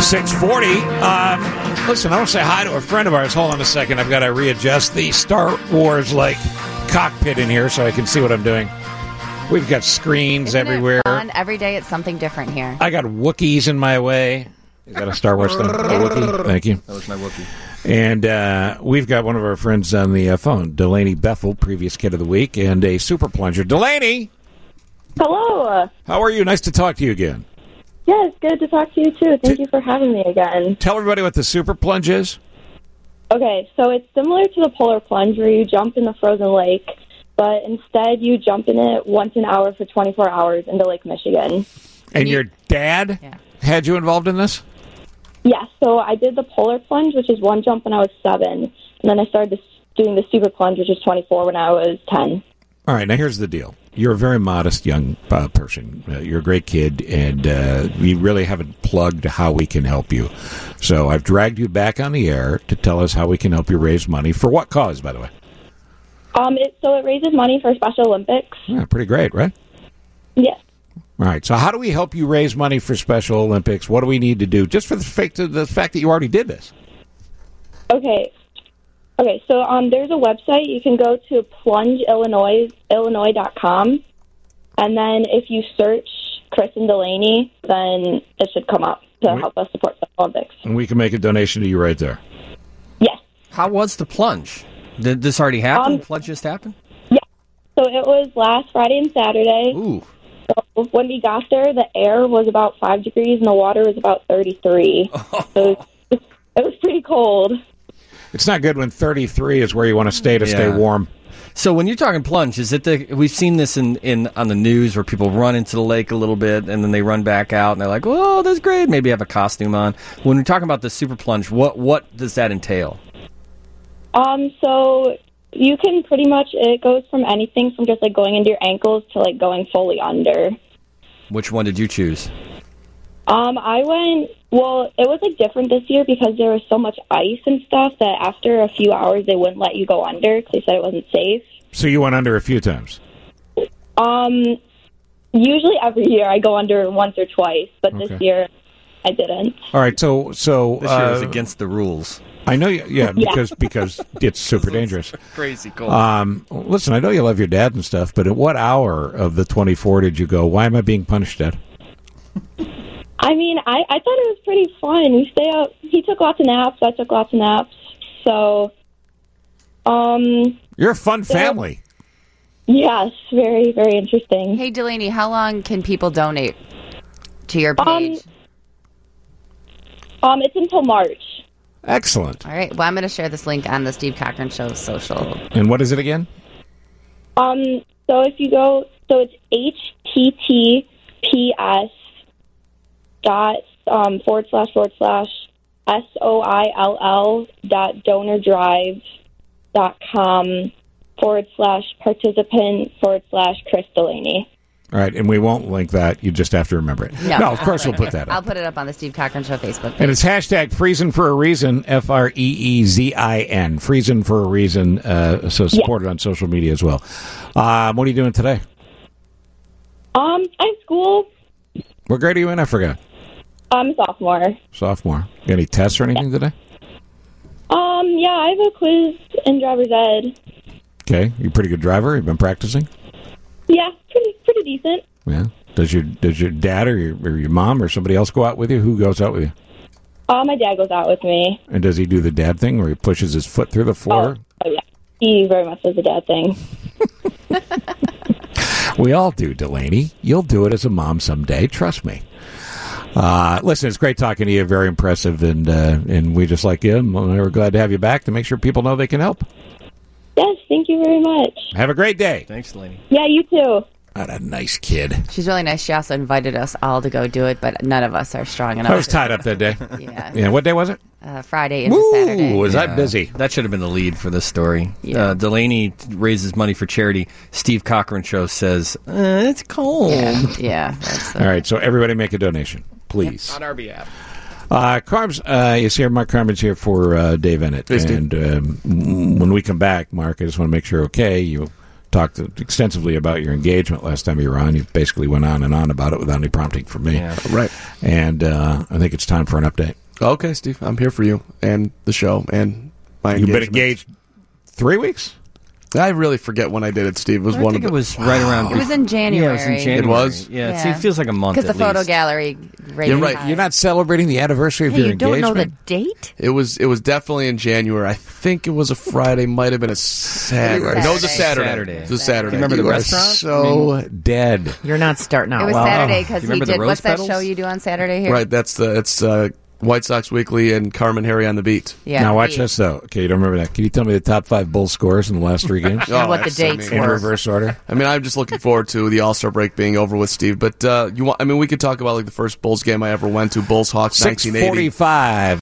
6:40. Listen, I want to say hi to a friend of ours. Hold on a second. I've got to readjust the Star Wars cockpit in here so I can see what I'm doing. We've got screens everywhere. Every day it's something different here. I got Wookiees in my way. Is that a Star Wars thing? A Wookiee? Thank you. That was my Wookiee. And we've got one of our friends on the phone, Delaney Bethel, previous kid of the week, and a super plunger. Delaney! Hello. How are you? Nice to talk to you again. Yes, good to talk to you, too. Thank you for having me again. Tell everybody what the super plunge is. Okay, so it's similar to the polar plunge where you jump in the frozen lake, but instead you jump in it once an hour for 24 hours into Lake Michigan. And your dad had you involved in this? Yes, so I did the polar plunge, which is one jump when I was 7, and then I started doing the super plunge, which is 24 when I was 10. All right, now here's the deal. You're a very modest young person. You're a great kid, and we really haven't plugged how we can help you. So I've dragged you back on the air to tell us how we can help you raise money. For what cause, by the way? It raises money for Special Olympics. Yeah, pretty great, right? Yes. All right, so how do we help you raise money for Special Olympics? What do we need to do? Just for the fact that you already did this. Okay, so there's a website. You can go to plungeillinois.com, and then if you search Chris and Delaney, then it should come up to help us support the Olympics. And we can make a donation to you right there. Yes. How was the plunge? Did this already happen? The plunge just happened? Yeah. So it was last Friday and Saturday. Ooh. So when we got there, the air was about 5 degrees and the water was about 33. So it was pretty cold. It's not good when 33 is where you want to stay stay warm. So when you're talking plunge, is it we've seen this in on the news where people run into the lake a little bit and then they run back out and they're like, "Oh, that's great." Maybe have a costume on. When we're talking about the super plunge, what does that entail? So you can pretty much, it goes from anything from just going into your ankles to going fully under. Which one did you choose? I went, it was different this year because there was so much ice and stuff that after a few hours they wouldn't let you go under because they said it wasn't safe. So you went under a few times? Usually every year I go under once or twice, but this year I didn't. All right, so this year is against the rules. I know, because it's super dangerous. Crazy cool. Listen, I know you love your dad and stuff, but at what hour of the 24 did you go, why am I being punished, Dad? I mean, I thought it was pretty fun. We stay up. He took lots of naps. I took lots of naps. So, you're a fun family. Yes, very, very interesting. Hey, Delaney, how long can people donate to your page? It's until March. Excellent. All right. Well, I'm going to share this link on the Steve Cochran Show social. And what is it again? So if you go, it's https //soill.donordrive.com/participant/Chris Delaney. All right, and we won't link that. You just have to remember it. No, of course we'll put that up. I'll put it up on the Steve Cochran Show Facebook page. And it's hashtag Friesen for a reason, FREEZIN. Friesen for a reason. So support it on social media as well. What are you doing today? I'm school. What grade are you in? I forgot. I'm a sophomore. Sophomore. Got any tests or anything today? Yeah, I have a quiz in driver's ed. Okay, you a pretty good driver? You've been practicing? Yeah, pretty decent. Yeah. Does your dad or your mom or somebody else go out with you? Who goes out with you? My dad goes out with me. And does he do the dad thing where he pushes his foot through the floor? Oh yeah. He very much does the dad thing. We all do, Delaney. You'll do it as a mom someday. Trust me. Listen, it's great talking to you. Very impressive, and we just like you. We're glad to have you back to make sure people know they can help. Yes, thank you very much. Have a great day. Thanks, Delaney. Yeah, you too. What a nice kid. She's really nice. She also invited us all to go do it, but none of us are strong enough. I was tied up that day. Yeah. What day was it? Friday into Saturday. Was I busy? That should have been the lead for this story. Yeah. Delaney raises money for charity. Steve Cochran Show says, it's cold. Yeah. All right, so everybody make a donation, please. On our behalf. Carbs is here. Mark Carmen's here for Dave Ennett. Hey, and when we come back, Mark, I just want to make sure, okay, you talked extensively about your engagement last time you were on. You basically went on and on about it without any prompting from me. Yeah. Right. And I think it's time for an update. Okay, Steve, I'm here for you and the show and my You've engagement. been engaged 3 weeks? I really forget when I did it, Steve. It was I one think of it the... was right around. It was in January. Yeah, it was in January. It was? Yeah, Yeah. it feels like a month. Because the at photo least. gallery rated You're right. high. You're not celebrating the anniversary of Hey, your you don't know engagement? the date? It was definitely in January. I think it was a Friday. Might have been a Saturday. No, it was a Saturday. Saturday. It was a Saturday. Remember the You are restaurant? so dead. You're not starting out It was well. Saturday because Do you he remember the did. Rose What's that Petals? show you do on Saturday here? Right, it's White Sox Weekly and Carmen Harry on the Beat. Yeah. Now watch he- this, though. Okay, you don't remember that. Can you tell me the top 5 Bulls scores in the last 3 games? And what the that's- I dates mean, In were. reverse order? I mean, I'm just looking forward to the All-Star break being over with, Steve. But we could talk about like the first Bulls game I ever went to, Bulls Hawks 1980. 6:45.